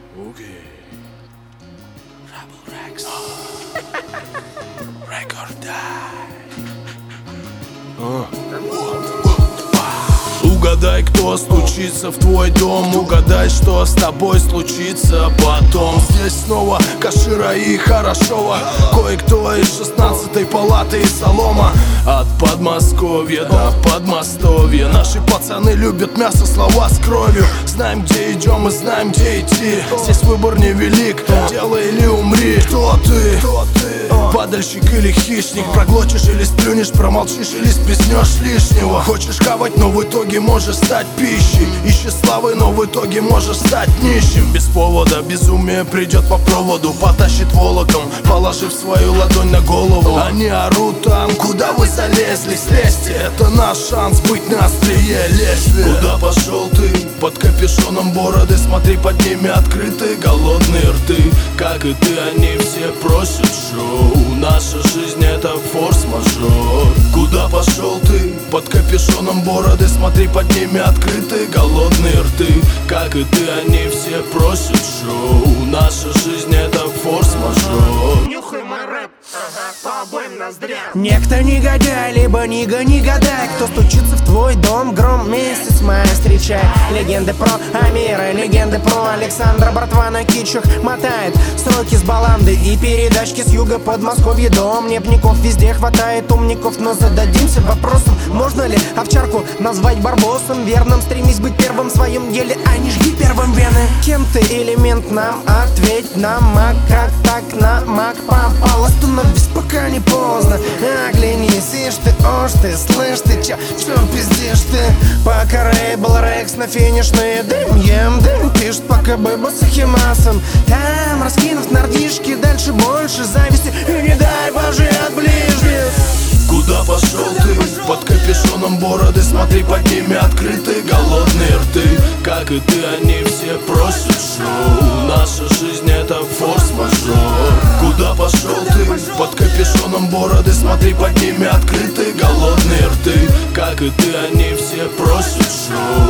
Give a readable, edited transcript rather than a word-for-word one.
Okay. Rebel Rex. Record die. Угадай, кто стучится в твой дом. Угадай, что с тобой случится потом. Здесь снова Кашира и Хорошова. Кое-кто из 16-й палаты и солома. От Подмосковья до Подмостовья. Наши пацаны любят мясо, слова с кровью. Знаем, где идем и знаем, где идти. Здесь выбор невелик, делай или умри. Кто ты? Падальщик или хищник? Проглотишь или сплюнешь, промолчишь или спизнешь лишнего. Хочешь хавать, но в итоге можешь стать пищей. Ищи славы, но в итоге можешь стать нищим. Без повода безумие придет по проводу, потащит волоком, положив свою ладонь на голову. Они орут там, куда вы залезли, слезьте. Это наш шанс быть на острие лезвия. Куда пошел ты? Под капюшоном бороды, смотри, под ними открытые голодные рты. Как и ты, они все просят шоу. Наша жизнь это форс-мажор. Куда пошел ты? Под капюшоном бороды, смотри, под ними открытые голодные рты. Как и ты, они все просят шоу. Наша жизнь это форс-мажор. Нюхай мой рэп, по обоим ноздрям. Некто негодяй, либо нига не гадай. Кто стучится в твой дом, гром месяц мая встречай. Легенды про Амира, легенды про Александра. Братва на кичах мотает строки с баланды и передачки с юга Подмосковья. Дом небников везде хватает умников, но зададимся вопросом: можно ли овчарку назвать барбосом верным? Стремись быть первым в своем деле, а не жги первым вены. Кем ты, элемент, нам ответь нам, маг, как так на маг попал. Остановись, пока не поздно, оглянись, ишь ты, ош ты, слышь ты, чё пиздишь ты? Пока Rebel Rex на финишный дым, ем дым, пишет пока бэба с ахимасом. Там, раскинув нордишки, дальше больше зависти, и не дай боже от ближних. Куда пошел ты? Под капюшоном бороды, смотри, под ними открытые голодные рты. Как и ты, они все просят шоу. Наша жизнь это форс-мажор. Куда пошел ты? Под капюшоном бороды, смотри, под ними открытые голодные рты. Как и ты, они все просят шоу.